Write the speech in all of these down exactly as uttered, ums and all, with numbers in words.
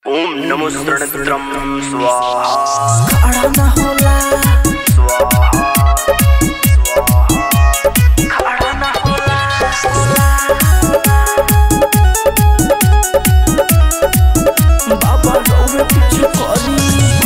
ओम नमो रणत्रम स्वाहा। खड़ा ना होला स्वाहा स्वाहा खड़ा ना होला बाबा रौवे कुछ करी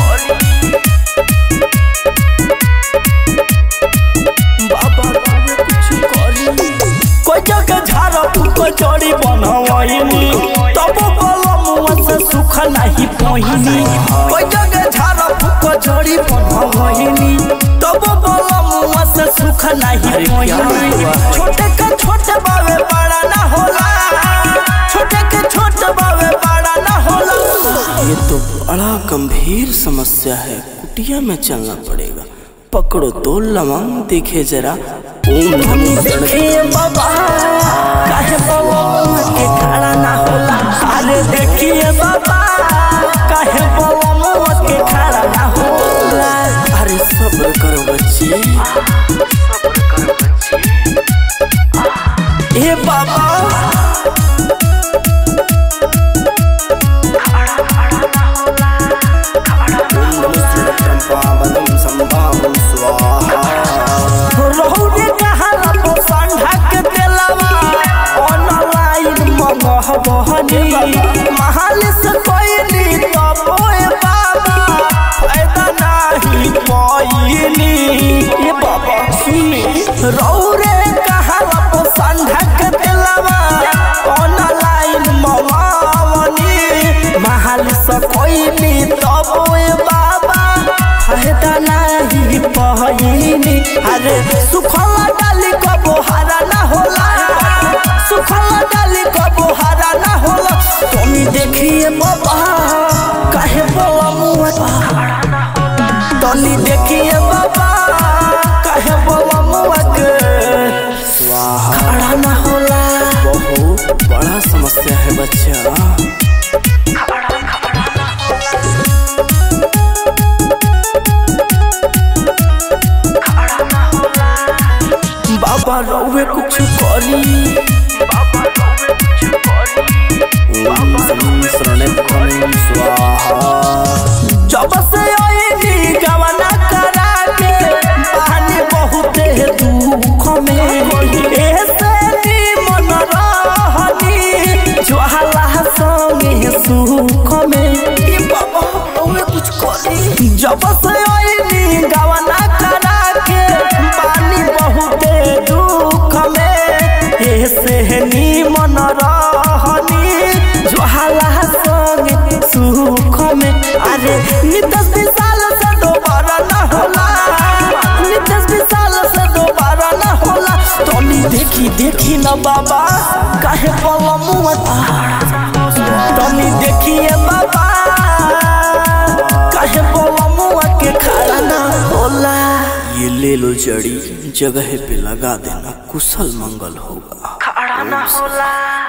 बाबा रौवे कुछ करी कोई जगह झाड़ा फूको चोरी बनवाइनी तब बलमुआ से सुख नहीं पहिनी कोई जगह झाड़ा फूको चोरी बनवाइनी तब बलमुआ से सुख नहीं पहिनी छोटे का छोटे बावे बड़ा ना होला छोटे के छोटे बावे बड़ा ना होला। ये तो बड़ा गंभीर समस्या है, कुटिया में चलना पड़ेगा। पकड़ो तो लवंग देखे जरा। ओम नमो देखिए बाबा काहे बलमुआ के खड़ा ना होला। अरे देखिए बाबा काहे बलमुआ के खड़ा ना होला। अरे सब्र करो बच्चे, सब्र करो बच्चे। ए बाबा ओम नमो रणत्रम पावनम संभावम स्वाहा। रहुने कहाला तो संढा के देलवा ऑनलाइन मंगह बहनी महल से कोइनी तब ए बाबा फायदा नहीं पाइनी। ए बाबा सुनी रौरे कहाला तो संढा के देलवा ऑनलाइन मंगवानी महल से कोइनी तब ए बाबा फायदा नहीं पाइनी। अरे सुखला डाली को बोहारा ना होला सुखला डाली को बोहारा ना होला। तुमी देखिए बाबा काहे बलमुआ तुमी देखिए बाबा काहे बलमुआ के स्वाहा। खड़ा ना होला। बहुत बड़ा समस्या है बच्चा। बाबा रौवे कुछ करी ओम नमो रणत्रम स्वाहा। जब से आईनी गवना करा के पानी बहुत दुख में ऐसे मन रहनी ज्वाला संगे सुख में। ई बाबा रौवे कुछ करी। जब से आईनी गवना करा के पानी बहुत दुख में ऐसे मन रहनी ज्वाला संगे सुख में। अरे नितस विशाल से दोबारा ना होला नितस विशाल से दोबारा ना होला। तोनी देखी देखी ना बाबा काहे बलमुआ तोनी देखिए बाबा काहे बलमुआ के खड़ा ना होला। ये ले लो जड़ी, जगह पे लगा देना, कुशल मंगल होगा। खड़ा ना होला।